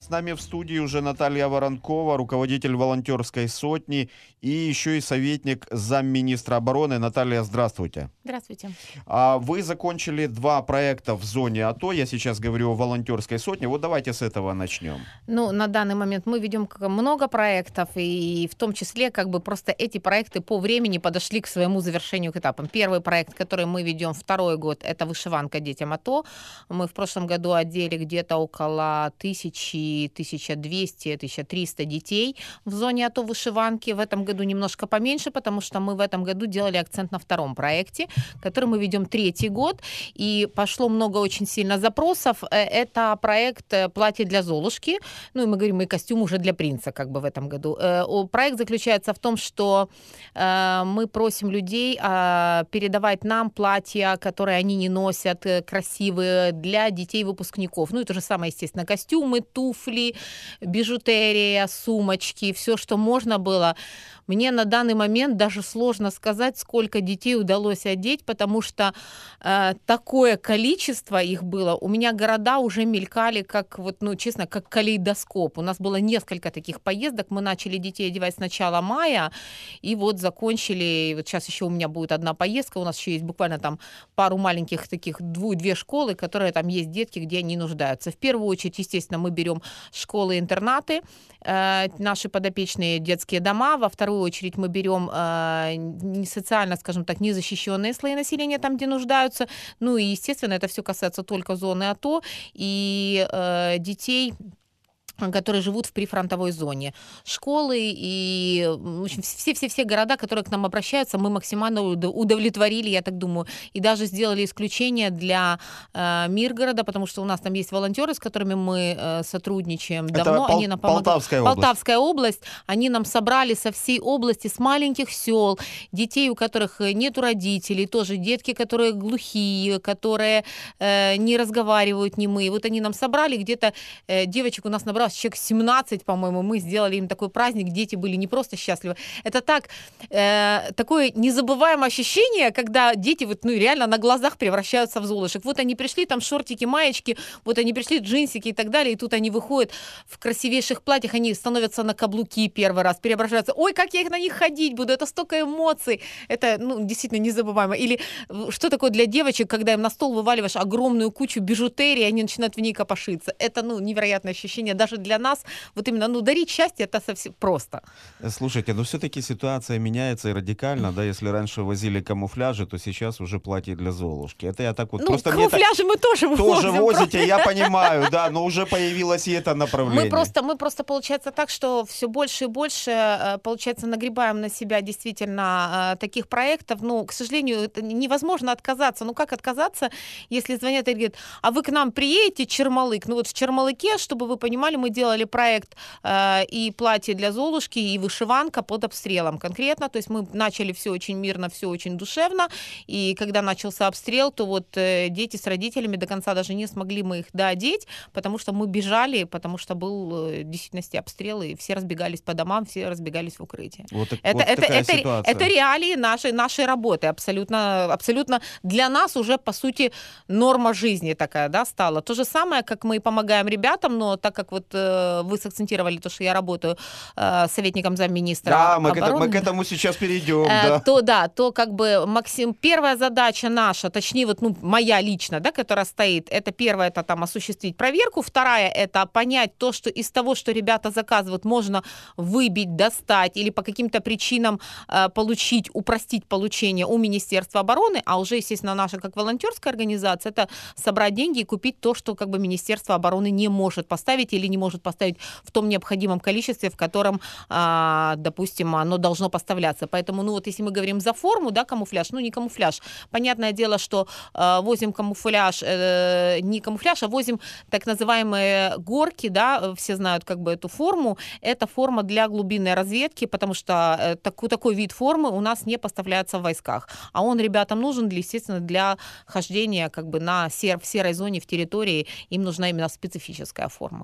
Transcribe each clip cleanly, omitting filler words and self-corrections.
С нами в студии уже Наталья Воронкова, руководитель волонтерской сотни и еще и советник замминистра обороны. Наталья, здравствуйте. Здравствуйте. Вы закончили 2 проекта в зоне АТО. Я сейчас говорю о волонтерской сотне. Вот давайте с этого начнем. Ну, на данный момент мы ведем много проектов, и в том числе просто эти проекты по времени подошли к своему завершению, к этапам. Первый проект, который мы ведем второй год, это вышиванка детям АТО. Мы в прошлом году одели где-то около 1200, 1300 детей в зоне АТО вышиванки. В этом году немножко поменьше, потому что мы в этом году делали акцент на втором проекте, который мы ведем 3-й год. И пошло много очень сильно запросов. Это проект «Платье для Золушки». Ну, и мы говорим, и костюм уже для принца в этом году. Проект заключается в том, что мы просим людей передавать нам платья, которые они не носят, красивые, для детей-выпускников. Ну, и то же самое, естественно, костюмы, туфли, бижутерия, сумочки, все, что можно было. Мне на данный момент даже сложно сказать, сколько детей удалось одеть, потому что такое количество их было. У меня города уже мелькали, честно, как калейдоскоп. У нас было несколько таких поездок. Мы начали детей одевать с начала мая, и вот закончили. Вот сейчас еще у меня будет одна поездка. У нас еще есть буквально там пару маленьких таких, 2 школы, которые там есть детки, где они нуждаются. В первую очередь, естественно, мы берем школы-интернаты, наши подопечные детские дома. Во вторую очередь мы берем социально, скажем так, незащищенные слои населения, там, где нуждаются. Ну и, естественно, это все касается только зоны АТО и детей, которые живут в прифронтовой зоне. Школы и, в общем, все города, которые к нам обращаются, мы максимально удовлетворили, я так думаю, и даже сделали исключение для Миргорода, потому что у нас там есть волонтеры, с которыми мы сотрудничаем давно. Это они нам помогают. Полтавская область. Они нам собрали со всей области, с маленьких сел, детей, у которых нету родителей, тоже детки, которые глухие, которые не разговаривают немые. Вот они нам собрали, где-то девочек у нас набралось человек 17, по-моему, мы сделали им такой праздник, дети были не просто счастливы. Это такое незабываемое ощущение, когда дети реально на глазах превращаются в золушек. Вот они пришли, там шортики, маечки, вот они пришли, джинсики и так далее, и тут они выходят в красивейших платьях, они становятся на каблуки первый раз, преображаются. Ой, как я на них ходить буду, это столько эмоций. Это, действительно незабываемо. Или что такое для девочек, когда им на стол вываливаешь огромную кучу бижутерии, они начинают в ней копошиться. Это, невероятное ощущение. Даже для нас вот именно, дарить счастье, это совсем просто. Слушайте, все-таки ситуация меняется и радикально, да, если раньше возили камуфляжи, то сейчас уже платье для Золушки. Это я так вот... просто камуфляжи мы тоже возим. Тоже возите, я понимаю, да, но уже появилось и это направление. Мы просто получается так, что все больше и больше, получается, нагребаем на себя действительно таких проектов. К сожалению, это невозможно отказаться. Как отказаться, если звонят и говорят, а вы к нам приедете, Чермалык? Вот в Чермалыке, чтобы вы понимали, мы делали проект и платье для Золушки, и вышиванка под обстрелом конкретно. То есть мы начали все очень мирно, все очень душевно. И когда начался обстрел, то дети с родителями до конца даже не смогли мы их доодеть, потому что мы бежали, потому что был в действительности обстрел, и все разбегались по домам, все разбегались в укрытие. Это реалии нашей работы. Абсолютно для нас уже, по сути, норма жизни такая, да, стала. То же самое, как мы помогаем ребятам, но так как вы сакцентировали то, что я работаю советником замминистра обороны. Да, мы к этому сейчас перейдем. То Максим, первая задача наша, точнее, моя лично, да, которая стоит, это первое, это там осуществить проверку, вторая, это понять то, что из того, что ребята заказывают, можно выбить, достать или по каким-то причинам упростить получение у Министерства обороны, а уже, естественно, наша как волонтерская организация, это собрать деньги и купить то, что Министерство обороны не может поставить или не может поставить в том необходимом количестве, в котором, допустим, оно должно поставляться. Поэтому, если мы говорим за форму, да, камуфляж, не камуфляж. Понятное дело, что возим камуфляж, не камуфляж, а возим так называемые горки, да, все знают эту форму. Это форма для глубинной разведки, потому что такой вид формы у нас не поставляется в войсках. А он ребятам нужен, естественно, для хождения в серой зоне, в территории. Им нужна именно специфическая форма, которая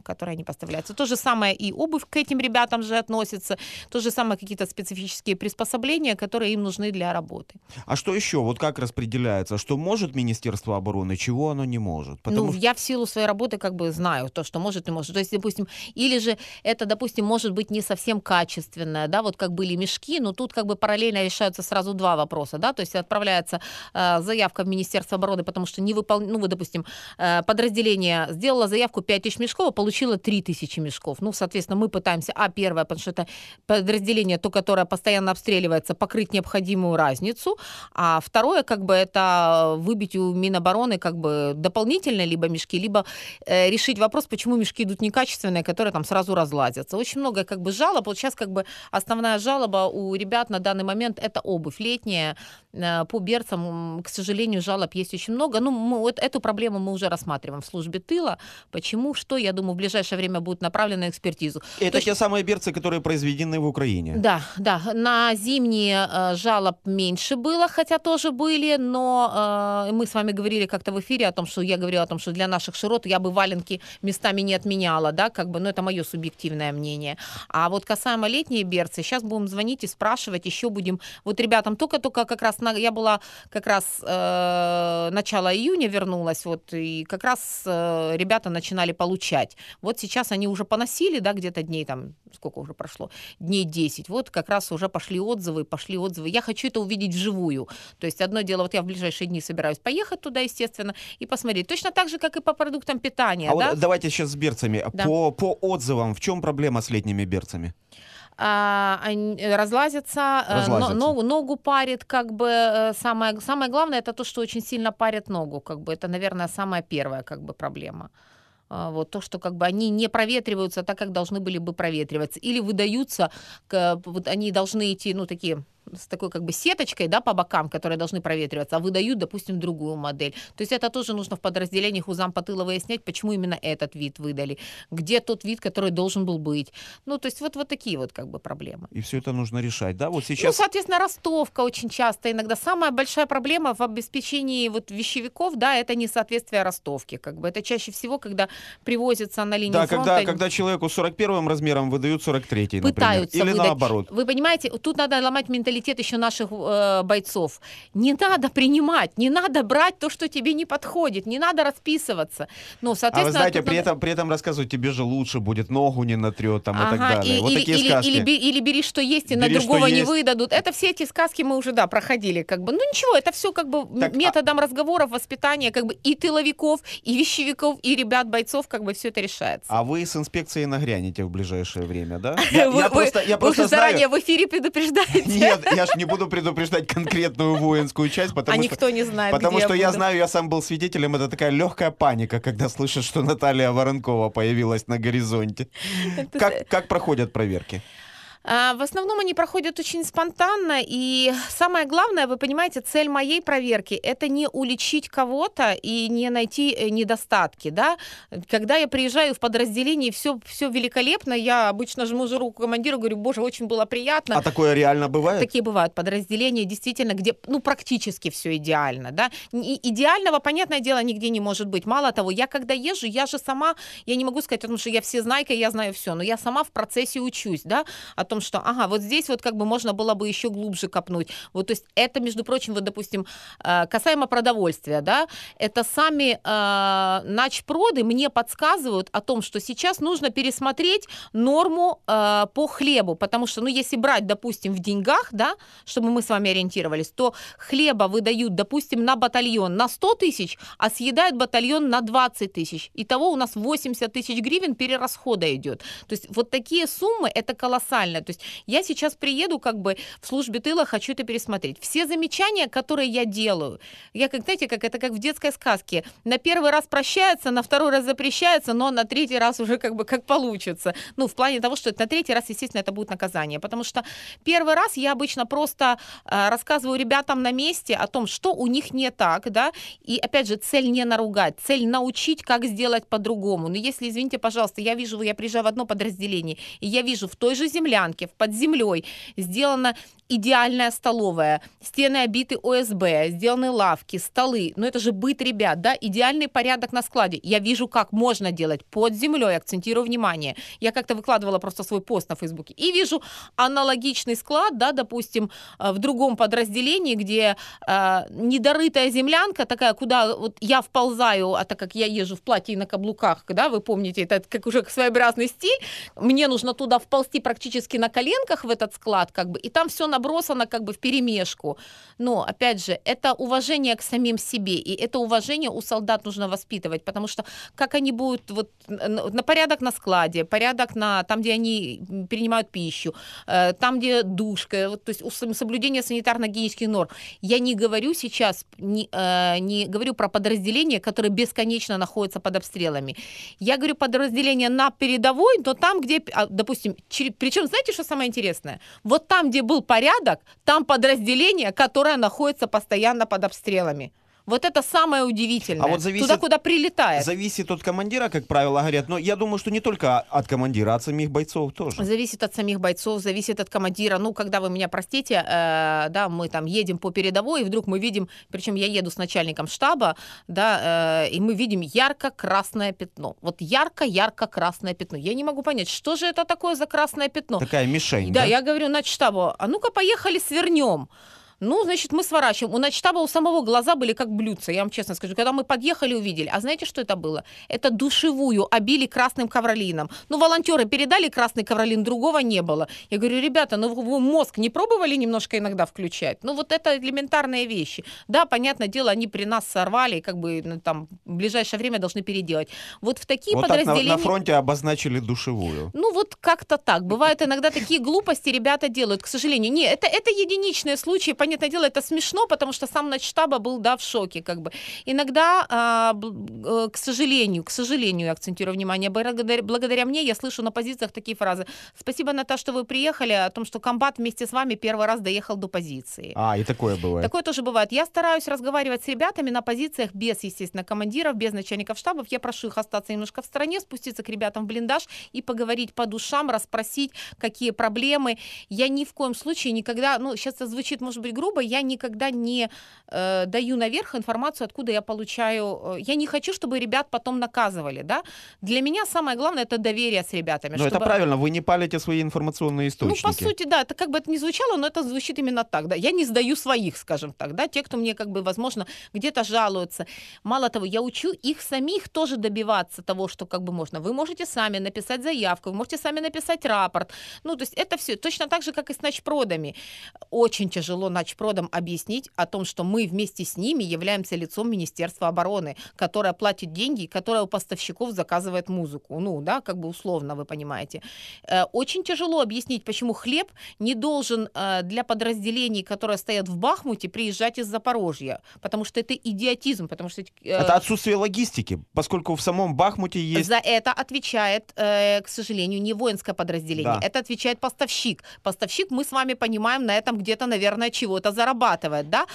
поставляется. То же самое и обувь к этим ребятам же относится, то же самое какие-то специфические приспособления, которые им нужны для работы. А что еще? Вот как распределяется? Что может Министерство обороны, чего оно не может? Ну, я в силу своей работы как бы знаю то, что может и может. То есть, допустим, или же это, допустим, может быть не совсем качественное, да, вот как были мешки, но тут как бы параллельно решаются сразу два вопроса, да, то есть отправляется заявка в Министерство обороны, потому что ну, вот, допустим, подразделение сделало заявку 5000 мешков, а получило 3000 мешков. Ну, соответственно, мы пытаемся, первое, потому что это подразделение, то, которое постоянно обстреливается, покрыть необходимую разницу, а второе, как бы, это выбить у Минобороны как бы дополнительно либо мешки, либо решить вопрос, почему мешки идут некачественные, которые там сразу разлазятся. Очень много как бы жалоб. Вот сейчас как бы основная жалоба у ребят на данный момент это обувь летняя. По берцам, к сожалению, жалоб есть очень много. Ну, вот эту проблему мы уже рассматриваем в службе тыла. Почему, что, я думаю, в ближайшее время будет направлено на экспертизу. Это те самые берцы, которые произведены в Украине? Да, да. На зимние жалоб меньше было, хотя тоже были, но мы с вами говорили как-то в эфире о том, что я говорила о том, что для наших широт я бы валенки местами не отменяла, да, как бы, но это мое субъективное мнение. А вот касаемо летние берцы, сейчас будем звонить и спрашивать, еще будем, вот ребятам только как раз, я была как раз начало июня вернулась, вот, и как раз ребята начинали получать. Вот сейчас они уже поносили, да, где-то дней там, сколько уже прошло, дней 10, вот как раз уже пошли отзывы. Я хочу это увидеть вживую. То есть одно дело, вот я в ближайшие дни собираюсь поехать туда, естественно, и посмотреть. Точно так же, как и по продуктам питания. А да? вот давайте сейчас с берцами. Да. По отзывам, в чем проблема с летними берцами? Они разлазятся. Ногу парит, как бы самое главное, это то, что очень сильно парит ногу, как бы это, наверное, самая первая как бы проблема. Вот то, что как бы они не проветриваются так, как должны были бы проветриваться, или выдаются, вот они должны идти, ну, такие с такой как бы сеточкой, да, по бокам, которые должны проветриваться, а выдают, допустим, другую модель. То есть это тоже нужно в подразделениях у зампотыла выяснять, почему именно этот вид выдали, где тот вид, который должен был быть. Ну, то есть вот такие вот как бы проблемы. И все это нужно решать, да? Вот сейчас... Ну, соответственно, ростовка очень часто, иногда самая большая проблема в обеспечении вот вещевиков, да, это несоответствие ростовки, как бы это чаще всего, когда привозятся на линию фронта. Да, когда человеку 41 размером выдают 43-й, например. Пытаются или выдать. Наоборот. Вы понимаете, тут надо ломать менталитет еще наших бойцов. Не надо принимать, не надо брать то, что тебе не подходит, не надо расписываться. Ну, соответственно, вы знаете, при этом рассказывают, тебе же лучше будет, ногу не натрет там, и так далее. Вот такие сказки. Или бери, что есть, и на Бери, другого не есть. выдадут. Это все эти сказки мы уже, да, проходили. Как бы. Ну ничего, это все как бы методом разговоров, воспитания, как бы и тыловиков, и вещевиков, и ребят, бойцов, как бы все это решается. А вы с инспекцией нагрянете в ближайшее время, да? Вы уже заранее в эфире предупреждаете? Нет, я ж не буду предупреждать конкретную воинскую часть, потому что... никто не знает, Потому где что я знаю, я сам был свидетелем, это такая легкая паника, когда слышишь, что Наталья Воронкова появилась на горизонте. Как проходят проверки? В основном они проходят очень спонтанно, и самое главное, вы понимаете, цель моей проверки – это не уличить кого-то и не найти недостатки, да. Когда я приезжаю в подразделение, все великолепно, я обычно жму же руку командиру, говорю, боже, очень было приятно. А такое реально бывает? Такие бывают подразделения, действительно, где, ну, практически все идеально, да. Идеального, понятное дело, нигде не может быть. Мало того, я когда езжу, я же сама, я не могу сказать, потому что я всезнайка, я знаю все, но я сама в процессе учусь, да, о том, что, вот здесь вот как бы можно было бы еще глубже копнуть. Вот, то есть это, между прочим, вот, допустим, касаемо продовольствия, да, это сами начпроды мне подсказывают о том, что сейчас нужно пересмотреть норму по хлебу, потому что, ну, если брать, допустим, в деньгах, да, чтобы мы с вами ориентировались, то хлеба выдают, допустим, на батальон на 100 тысяч, а съедает батальон на 20 тысяч. Итого у нас 80 тысяч гривен перерасхода идет. То есть вот такие суммы, это колоссально. То есть я сейчас приеду как бы в службе тыла, хочу это пересмотреть. Все замечания, которые я делаю, я, как, знаете, как это как в детской сказке. На первый раз прощается, на второй раз запрещается, но на третий раз уже как бы как получится. Ну, в плане того, что на третий раз, естественно, это будет наказание. Потому что первый раз я обычно просто рассказываю ребятам на месте о том, что у них не так, да, и, опять же, цель не наругать, цель научить, как сделать по-другому. Но если, извините, пожалуйста, я вижу, я приезжаю в одно подразделение, и я вижу в той же землянке, под землей сделано идеальная столовая, стены обиты ОСБ, сделаны лавки, столы. Ну, это же быт ребят, да, идеальный порядок на складе. Я вижу, как можно делать под землей, акцентирую внимание. Я как-то выкладывала просто свой пост на Фейсбуке и вижу аналогичный склад, да, допустим, в другом подразделении, где недорытая землянка такая, куда вот я вползаю, а так как я езжу в платье и на каблуках, да, вы помните, это как уже своеобразный стиль, мне нужно туда вползти практически на коленках в этот склад, как бы, и там все набросано как бы вперемешку. Но, опять же, это уважение к самим себе, и это уважение у солдат нужно воспитывать, потому что как они будут, вот, на порядок на складе, порядок на там, где они принимают пищу, там, где душка, вот, то есть соблюдение санитарно-гигиенических норм. Я не говорю сейчас, не говорю про подразделения, которые бесконечно находятся под обстрелами. Я говорю подразделения на передовой, но там, где, допустим, причем, знаете, что самое интересное? Вот там, где был порядок, там подразделение, которое находится постоянно под обстрелами. Вот это самое удивительное. А вот зависит, туда, куда прилетает. Зависит от командира, как правило, говорят. Но я думаю, что не только от командира, а от самих бойцов тоже. Зависит от самих бойцов, зависит от командира. Ну, когда вы меня простите, да, мы там едем по передовой, и вдруг мы видим, причем я еду с начальником штаба, да, и мы видим ярко-красное пятно. Вот ярко-ярко-красное пятно. Я не могу понять, что же это такое за красное пятно? Такая мишень, да? Да, я говорю начштабу, а ну-ка поехали свернем. Ну, значит, мы сворачиваем. У начштаба у самого глаза были как блюдца, я вам честно скажу. Когда мы подъехали, увидели. А знаете, что это было? Это душевую обили красным ковролином. Ну, волонтеры передали красный ковролин, другого не было. Я говорю, ребята, ну вы мозг не пробовали немножко иногда включать? Ну, вот это элементарные вещи. Да, понятное дело, они при нас сорвали, и как бы ну, там в ближайшее время должны переделать. Вот в такие вот подразделения... так на фронте обозначили душевую. Ну, вот как-то так. Бывают иногда такие глупости ребята делают, к сожалению. Не, это единичные случаи, понятное дело, это смешно, потому что сам начштаба был, да, в шоке, как бы. Иногда, к сожалению, акцентирую внимание, благодаря мне я слышу на позициях такие фразы. Спасибо, Наташа, что вы приехали, о том, что комбат вместе с вами первый раз доехал до позиции. И такое бывает. Такое тоже бывает. Я стараюсь разговаривать с ребятами на позициях без, естественно, командиров, без начальников штабов. Я прошу их остаться немножко в стороне, спуститься к ребятам в блиндаж и поговорить по душам, расспросить, какие проблемы. Я ни в коем случае никогда, ну, сейчас это звучит, может быть, грубо, я никогда не даю наверх информацию, откуда я получаю. Я не хочу, чтобы ребят потом наказывали, да. Для меня самое главное это доверие с ребятами. Но это правильно, вы не палите свои информационные источники. Ну, по сути, да, это как бы это ни звучало, но это звучит именно так, да. Я не сдаю своих, скажем так, да, те, кто мне как бы, возможно, где-то жалуются. Мало того, я учу их самих тоже добиваться того, что как бы можно. Вы можете сами написать заявку, вы можете сами написать рапорт. Ну, то есть это все точно так же, как и с начпродами. Очень тяжело начпродам объяснить о том, что мы вместе с ними являемся лицом Министерства обороны, которое платит деньги, которое у поставщиков заказывает музыку. Ну, да, как бы условно, вы понимаете. Очень тяжело объяснить, почему хлеб не должен для подразделений, которые стоят в Бахмуте, приезжать из Запорожья, потому что это идиотизм, потому что... Это отсутствие логистики, поскольку в самом Бахмуте есть... За это отвечает, к сожалению, не воинское подразделение, да. Это отвечает поставщик. Поставщик, мы с вами понимаем, на этом где-то, наверное, чего-то зарабатывает, да?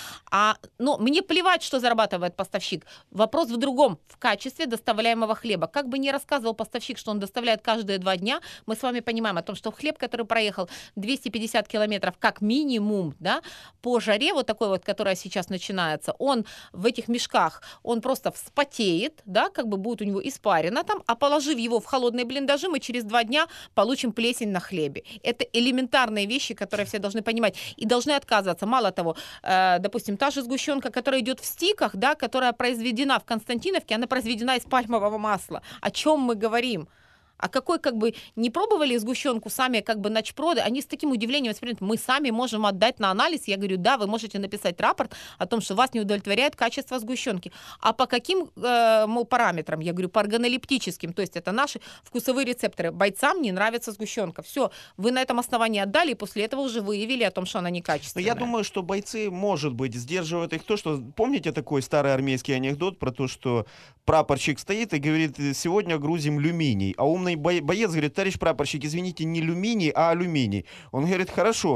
Но мне плевать, что зарабатывает поставщик. Вопрос в другом, в качестве доставляемого хлеба. Как бы ни рассказывал поставщик, что он доставляет каждые 2 дня, мы с вами понимаем о том, что хлеб, который проехал 250 километров как минимум, да, по жаре вот такой вот, которая сейчас начинается, он в этих мешках, он просто вспотеет, да, как бы будет у него испарено там, а положив его в холодные блиндажи, мы через 2 дня получим плесень на хлебе. Это элементарные вещи, которые все должны понимать и должны отказываться. Мало того, допустим, та же сгущенка, которая идет в стиках, да, которая произведена в Константиновке, она произведена из пальмового масла. О чем мы говорим? А какой, как бы, не пробовали сгущенку сами, как бы, начпроды, они с таким удивлением воспринимают, мы сами можем отдать на анализ. Я говорю, да, вы можете написать рапорт о том, что вас не удовлетворяет качество сгущенки. А по каким, мол, параметрам? Я говорю, по органолептическим, то есть это наши вкусовые рецепторы. Бойцам не нравится сгущенка. Все, вы на этом основании отдали, и после этого уже выявили о том, что она некачественная. Я думаю, что бойцы, может быть, сдерживают их то, что... Помните такой старый армейский анекдот про то, что прапорщик стоит и говорит, сегодня грузим люминий, а умный боец говорит, товарищ прапорщик, извините, не люминий, а алюминий. Он говорит, хорошо,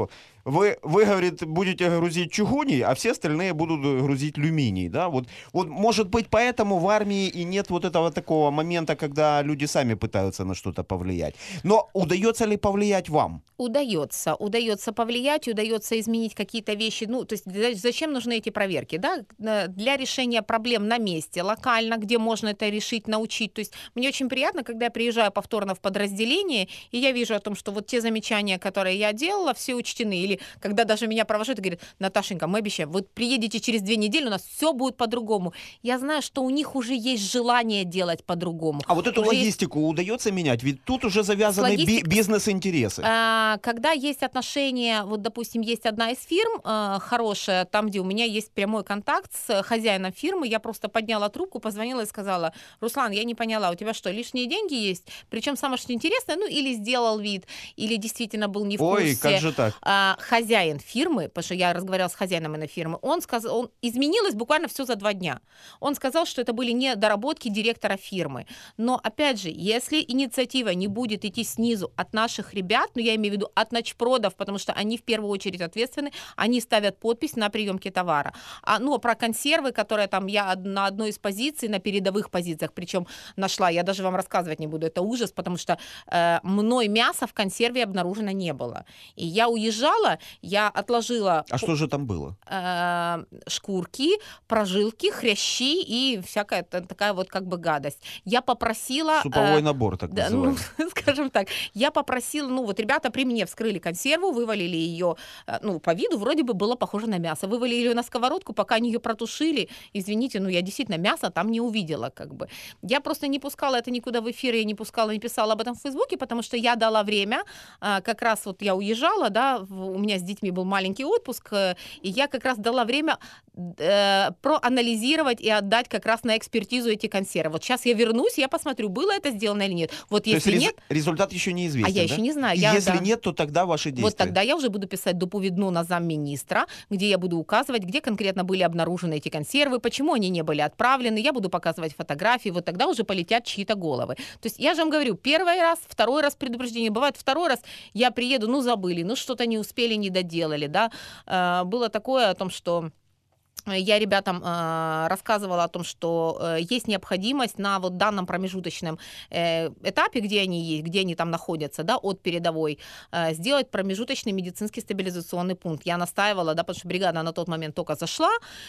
вы, говорит, будете грузить чугуний, а все остальные будут грузить люминий, да? Вот, может быть, поэтому в армии и нет вот этого такого момента, когда люди сами пытаются на что-то повлиять. Но удается ли повлиять вам? Удается повлиять, удается изменить какие-то вещи. Ну, то есть зачем нужны эти проверки, да? Для решения проблем на месте, локально, где можно это решить, научить. То есть мне очень приятно, когда я приезжаю повторно в подразделение, и я вижу о том, что вот те замечания, которые я делала, все учтены. Или когда даже меня провожают и говорят: Наташенька, мы обещаем, вы приедете через 2 недели, у нас все будет по-другому. Я знаю, что у них уже есть желание делать по-другому. А вот эту Уже логистику удается менять? Ведь тут уже завязаны бизнес-интересы. Когда есть отношения, вот, допустим, есть одна из фирм хорошая, там, где у меня есть прямой контакт с хозяином фирмы, я просто подняла трубку, позвонила и сказала: Руслан, я не поняла, у тебя что, лишние деньги есть? Причем самое что интересное, ну, или сделал вид, или действительно был не в курсе. Ой, как же так? Хозяин фирмы, потому что я разговаривала с хозяином этой фирмы, он изменилось буквально все за 2 дня. Он сказал, что это были недоработки директора фирмы. Но, опять же, если инициатива не будет идти снизу от наших ребят, ну, я имею в виду от начпродов, потому что они в первую очередь ответственны, они ставят подпись на приемке товара. Ну, про консервы, которые там я на одной из позиций, на передовых позициях, причем нашла, я даже вам рассказывать не буду, это ужас, потому что мной мяса в консерве обнаружено не было. И я уезжала, я отложила... А что же там было? Шкурки, прожилки, хрящи и всякая такая вот как бы гадость. Я попросила... Суповой набор, так называемый. Ну, скажем так. Я попросила, ну вот ребята при мне вскрыли консерву, вывалили ее, ну, по виду вроде бы было похоже на мясо. Вывалили ее на сковородку, пока они ее протушили. Извините, ну я действительно мясо там не увидела как бы. Я просто не пускала это никуда в эфир, я не пускала, не писала об этом в Фейсбуке, потому что я дала время, как раз вот я уезжала, да, у меня с детьми был маленький отпуск, и я как раз дала время проанализировать и отдать как раз на экспертизу эти консервы. Вот сейчас я вернусь, я посмотрю, было это сделано или нет. Вот если нет... результат еще неизвестен, я еще не знаю. Если нет, то тогда ваши действия. Вот тогда я уже буду писать доповедну на замминистра, где я буду указывать, где конкретно были обнаружены эти консервы, почему они не были отправлены, я буду показывать фотографии, вот тогда уже полетят чьи-то головы. То есть я же вам говорю, первый раз, второй раз предупреждение, бывает второй раз, я приеду, ну забыли, ну что-то не успели, не доделали, да. Было такое о том, что... Я ребятам рассказывала о том, что есть необходимость на вот данном промежуточном этапе, где они есть, где они там находятся, да, от передовой, сделать промежуточный медицинский стабилизационный пункт. Я настаивала, да, потому что бригада на тот момент только зашла.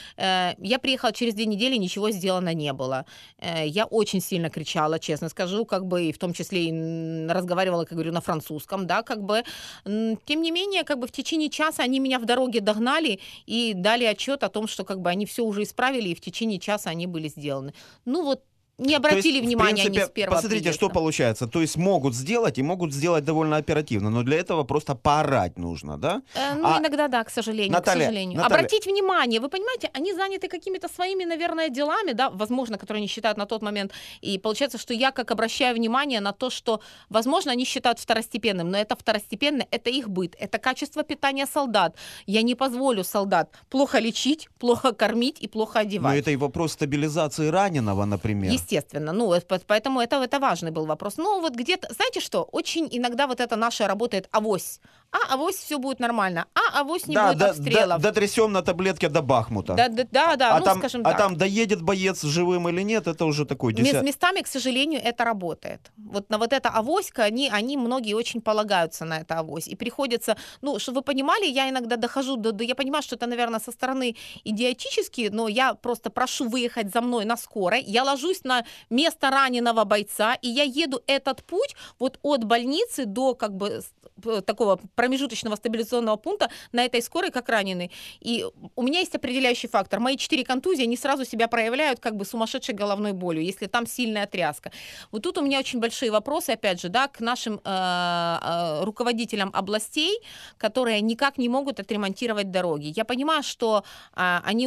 Я приехала через 2 недели, ничего сделано не было. Я очень сильно кричала, честно скажу, как бы, и в том числе и разговаривала, как говорю, на французском, да, как бы. Тем не менее, как бы в течение часа они меня в дороге догнали и дали отчет о том, что как бы они все уже исправили, и в течение часа они были сделаны. Ну вот, не обратили внимания, в принципе, они с первого посмотрите, приезда. что получается. То есть могут сделать, и могут сделать довольно оперативно, но для этого просто поорать нужно, да? Иногда да, к сожалению. Наталья, Обратить внимание, вы понимаете, они заняты какими-то своими, наверное, делами, да, возможно, которые они считают на тот момент, и получается, что я как обращаю внимание на то, что, возможно, они считают второстепенным, но это второстепенно, это их быт, это качество питания солдат. Я не позволю солдат плохо лечить, плохо кормить и плохо одевать. Но это и вопрос стабилизации раненого, например. Естественно, ну, поэтому это важный был вопрос. Ну, вот где-то, знаете что, очень иногда вот это наше работает авось. Авось все будет нормально, авось не будет обстрелов. Дотрясем на таблетке до Бахмута. Да, скажем так. А там доедет боец живым или нет, это уже такой Местами, к сожалению, это работает. Вот на вот это авоська, они многие очень полагаются на это авось. И приходится, ну, чтобы вы понимали, я иногда дохожу я понимаю, что это, наверное, со стороны идиотически, но я просто прошу выехать за мной на скорой, я ложусь на место раненого бойца, и я еду этот путь вот от больницы до как бы такого промежуточного стабилизационного пункта на этой скорой как раненый. И у меня есть определяющий фактор. Мои 4 контузии, они сразу себя проявляют как бы сумасшедшей головной болью, если там сильная тряска. Вот тут у меня очень большие вопросы, опять же, да, к нашим руководителям областей, которые никак не могут отремонтировать дороги. Я понимаю, что они у нас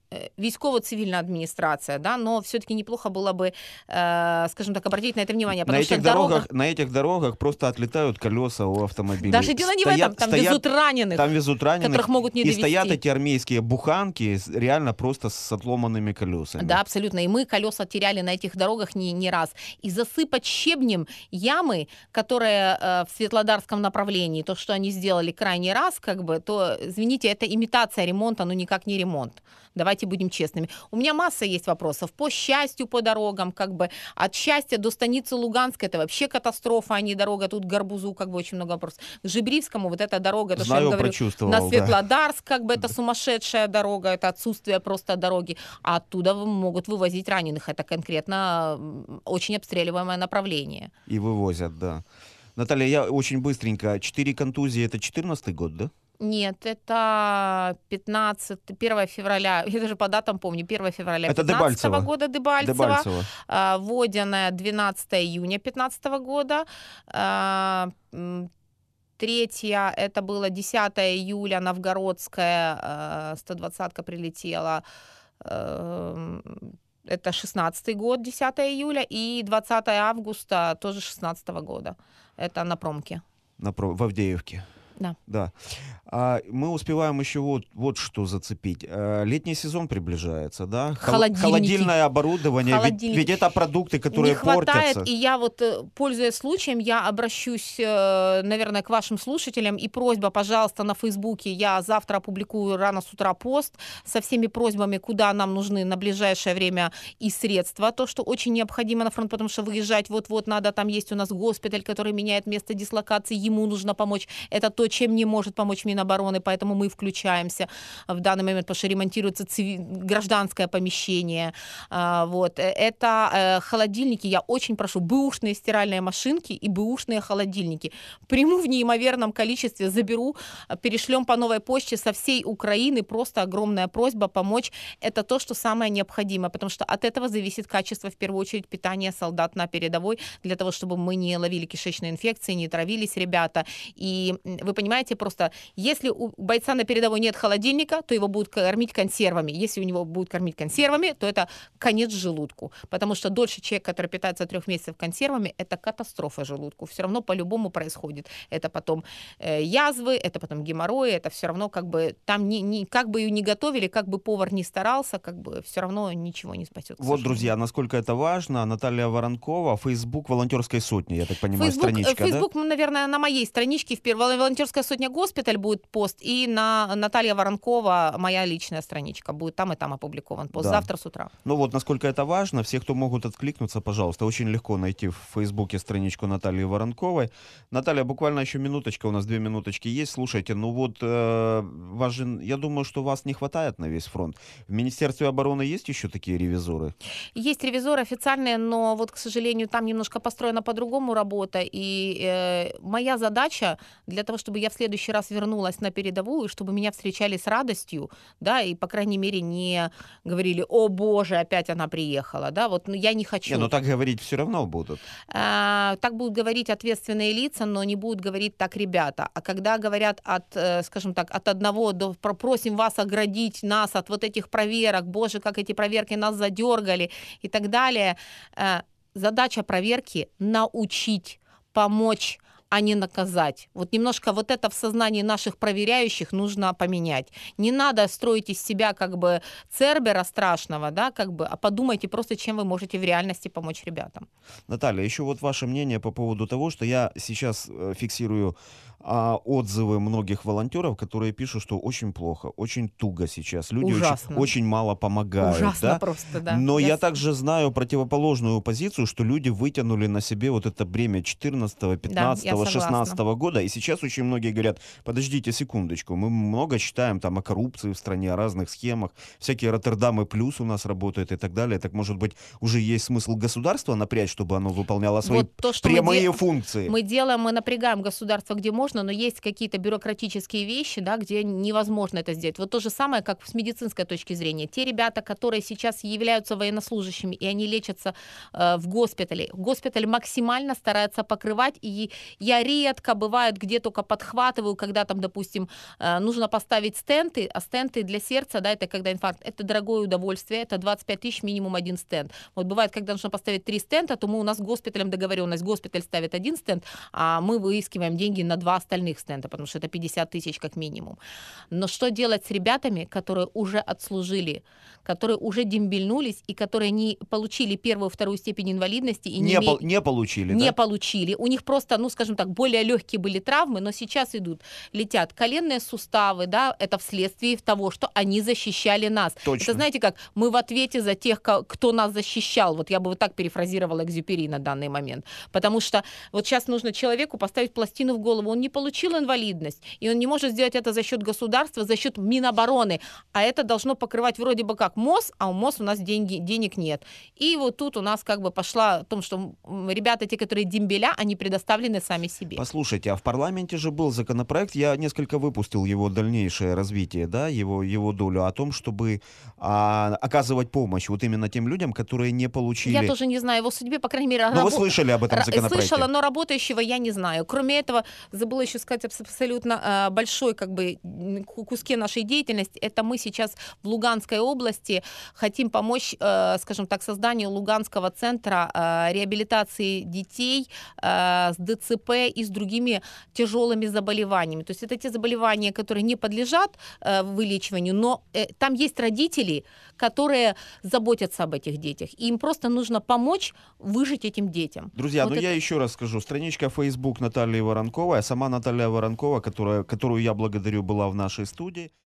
військово-цивильная администрация, да, но все-таки неплохо было бы, скажем так, обратить на это внимание, На потому что этих дорогах просто отлетают колеса у автомобилей. Даже дело не в этом, там везут раненых, которых могут не и довезти. стоят эти армейские буханки реально просто с отломанными колесами. Да, абсолютно. И мы колеса теряли на этих дорогах не раз. И засыпать щебнем ямы, которые в Светлодарском направлении, то, что они сделали крайний раз, как бы, то, извините, это имитация ремонта, но никак не ремонт. Давайте будем честными. У меня масса есть вопросов по счастью, по дорогам, как бы от счастья до станицы Луганска это вообще катастрофа, а не дорога. Тут к Гарбузу как бы очень много вопросов. К Жибривскому вот эта дорога, то, что я говорю, на Светлодарск, как бы это сумасшедшая дорога, это отсутствие просто дороги. А оттуда могут вывозить раненых. Это конкретно очень обстреливаемое направление. И вывозят, да. Наталья, я очень быстренько. 4 контузии, это 14-й год, да? Нет, это 1 февраля, я даже по датам помню, 1 февраля 2015 года Дебальцево. Водяная 12 июня 2015 года, 3-я, это было 10 июля, Новгородская, 120-ка прилетела, это 16-й год, 10 июля, и 20 августа, тоже 16-го года, это на промке. В Авдеевке. Да. Мы успеваем еще вот что зацепить. Летний сезон приближается, да? Холодильное оборудование, ведь это продукты, которые портятся. Не хватает, и я вот, пользуясь случаем, я обращусь, наверное, к вашим слушателям, и просьба, пожалуйста, на Фейсбуке, я завтра опубликую рано с утра пост со всеми просьбами, куда нам нужны на ближайшее время и средства, то, что очень необходимо на фронт, потому что выезжать вот-вот надо, там есть у нас госпиталь, который меняет место дислокации, ему нужно помочь, это то, чем не может помочь Минобороны, поэтому мы включаемся в данный момент, потому что ремонтируется гражданское помещение. Вот. Это холодильники, я очень прошу, бэушные стиральные машинки и бэушные холодильники. Приму в неимоверном количестве, заберу, перешлем по новой почте со всей Украины, просто огромная просьба помочь. Это то, что самое необходимое, потому что от этого зависит качество, в первую очередь, питания солдат на передовой, для того, чтобы мы не ловили кишечные инфекции, не травились ребята. И вы понимаете, просто если у бойца на передовой нет холодильника, то его будут кормить консервами. Если у него будут кормить консервами, то это конец желудку. Потому что дольше человек, который питается 3 месяцев консервами, это катастрофа желудку. Все равно по-любому происходит. Это потом язвы, это потом геморрои, это все равно как бы там как бы ее не готовили, как бы повар не старался, как бы все равно ничего не спасет. Вот, друзья, насколько это важно. Наталья Воронкова, Facebook «Волонтерской сотни», я так понимаю, страничка, Facebook, да? наверное, на моей страничке, «Волонтерская сотня госпиталь» будет пост, и на Наталья Воронкова, моя личная страничка, будет там и там опубликован пост, да. Завтра с утра. Ну вот, насколько это важно, все, кто могут откликнуться, пожалуйста, очень легко найти в Фейсбуке страничку Натальи Воронковой. Наталья, буквально еще минуточка, у нас 2 минуточки есть, слушайте, ну вот, я думаю, что вас не хватает на весь фронт. В Министерстве обороны есть еще такие ревизоры? Есть ревизоры официальные, но вот, к сожалению, там немножко построена по-другому работа, и моя задача для того, чтобы я в следующий раз вернулась на передовую, чтобы меня встречали с радостью, да, и, по крайней мере, не говорили: «О, Боже, опять она приехала», да, вот, я не хочу. Но так говорить все равно будут. Так будут говорить ответственные лица, но не будут говорить так ребята. А когда говорят скажем так, от одного до «просим вас оградить нас от вот этих проверок», «Боже, как эти проверки нас задергали» и так далее, задача проверки — научить, помочь, а не наказать. Вот немножко вот это в сознании наших проверяющих нужно поменять. Не надо строить из себя как бы цербера страшного, да, как бы, а подумайте просто, чем вы можете в реальности помочь ребятам. Наталья, еще вот ваше мнение по поводу того, что я сейчас фиксирую отзывы многих волонтеров, которые пишут, что очень плохо, очень туго сейчас. Люди очень мало помогают. Ужасно, да? просто, да. Но я также знаю противоположную позицию, что люди вытянули на себе вот это бремя 14, 15, 16 года. И сейчас очень многие говорят: подождите секундочку, мы много читаем там о коррупции в стране, о разных схемах, всякие Роттердамы плюс у нас работают и так далее. Так, может быть, уже есть смысл государства напрячь, чтобы оно выполняло свои прямые функции? Мы напрягаем государство где можно, возможно, но есть какие-то бюрократические вещи, да, где невозможно это сделать. Вот то же самое, как с медицинской точки зрения. Те ребята, которые сейчас являются военнослужащими, и они лечатся в госпитале максимально стараются покрывать, и я редко, бывает, где только подхватываю, когда там, допустим, нужно поставить стенты, а стенты для сердца, да, это когда инфаркт, это дорогое удовольствие, это 25 тысяч минимум один стенд. Вот бывает, когда нужно поставить 3 стента, то мы у нас с госпиталем договоренность, госпиталь ставит один стенд, а мы выискиваем деньги на 2 остальных стента, потому что это 50 тысяч как минимум. Но что делать с ребятами, которые уже отслужили, которые уже дембельнулись и которые не получили первую, вторую степень инвалидности и не получили, не да? получили. У них просто, ну, скажем так, более легкие были травмы, но сейчас летят коленные суставы, да, это вследствие того, что они защищали нас. Точно. Это, знаете, как мы в ответе за тех, кто нас защищал. Вот я бы вот так перефразировала Экзюпери на данный момент. Потому что вот сейчас нужно человеку поставить пластину в голову. Он не получил инвалидность, и он не может сделать это за счет государства, за счет Минобороны. А это должно покрывать вроде бы как МОЗ, а у МОЗ у нас денег нет. И вот тут у нас как бы пошла о том, что ребята, те, которые дембеля, они предоставлены сами себе. Послушайте, а в парламенте же был законопроект, я несколько выпустил его дальнейшее развитие, да, его долю, о том, чтобы оказывать помощь вот именно тем людям, которые не получили... Я тоже не знаю его судьбе, по крайней мере... Но вы слышали об этом законопроекте? Слышала, но работающего я не знаю. Кроме этого, забыла еще сказать абсолютно большой как бы куске нашей деятельности. Это мы сейчас в Луганской области хотим помочь, скажем так, созданию Луганского центра реабилитации детей с ДЦП и с другими тяжелыми заболеваниями. То есть это те заболевания, которые не подлежат вылечиванию, но там есть родители, которые заботятся об этих детях. И им просто нужно помочь выжить этим детям. Друзья, вот я еще раз скажу. Страничка Facebook Натальи Воронковой, а сама Наталья Воронкова, которую я благодарю, была в нашей студии.